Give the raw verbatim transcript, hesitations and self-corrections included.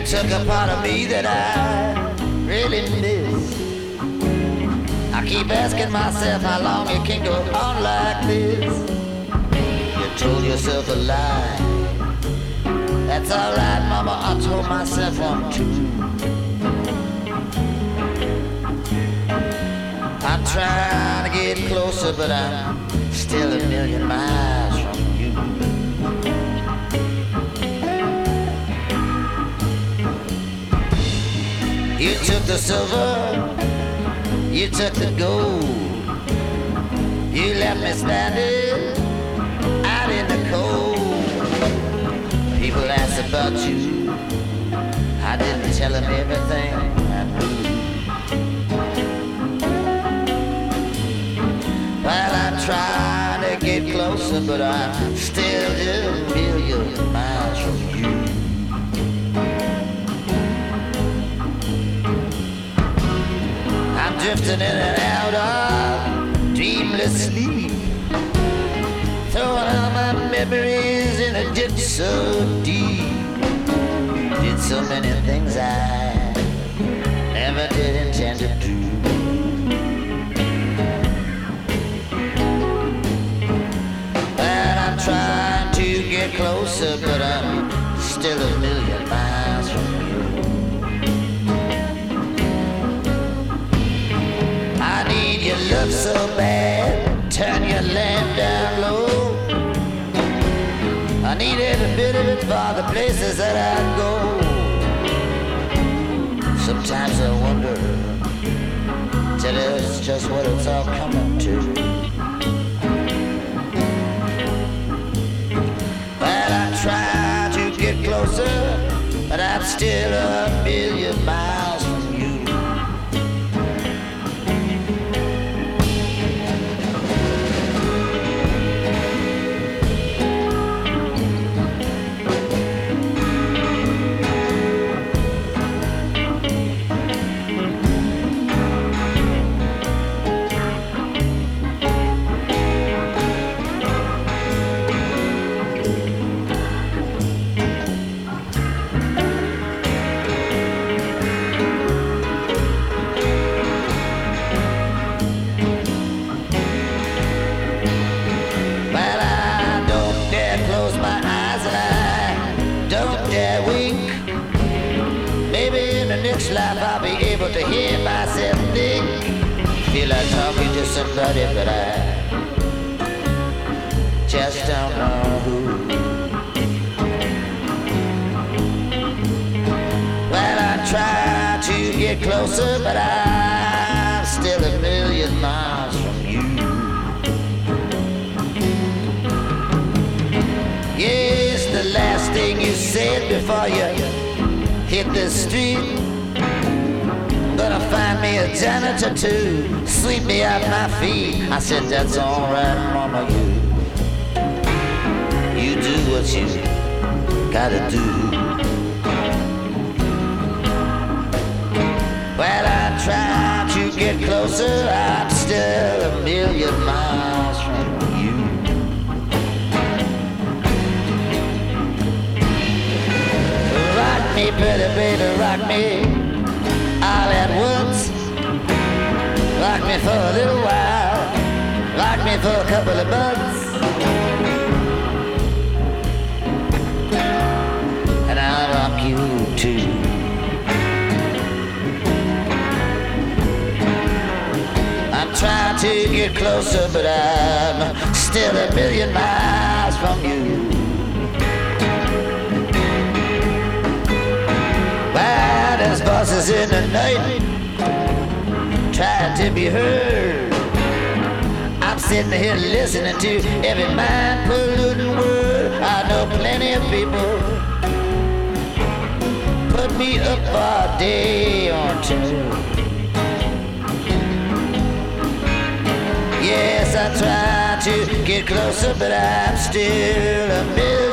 took a part of me that I really miss. I keep asking myself how long it can go on like this. You told yourself a lie. That's alright, mama, I told myself one too. I'm trying to get closer, but I'm still a million miles from you. You took the silver, you took the gold. You left me standing out in the cold. People ask about you, I didn't tell them everything I knew. Well, I'm trying to get closer, but I'm still a million miles from you. I'm drifting in and out of dreamless sleep, throwing out my memories in a ditch so deep. Did so many things I never did intend to do. Well, I'm trying to get closer, but I'm still a million miles from you. I need your love so bad, turn your lamp down low. I need every bit of it for the places that I go. Sometimes I wonder, tell us just what it's all coming to. Well, I try to get closer, but I'm still a million miles from you. Life I'll be able to hear myself think. Feel like talking to somebody, but I just don't know who. Well, I try to get closer, but I'm still a million miles from you. Yes, the last thing you said before you hit the street. Gonna find me a janitor to sweep me off my feet. I said, that's alright, mama, you You do what you gotta do. Well, I try to get closer, I'm still a million miles from you. Rock me, pretty baby, rock me all at once. Rock me for a little while, rock me for a couple of months, and I'll rock you too. I'm trying to get closer, but I'm still a million miles from you. Well, there's voices in the night trying to be heard. I'm sitting here listening to every mind-polluting word. I know plenty of people put me up for a day or two. Yes, I try to get closer, but I'm still a million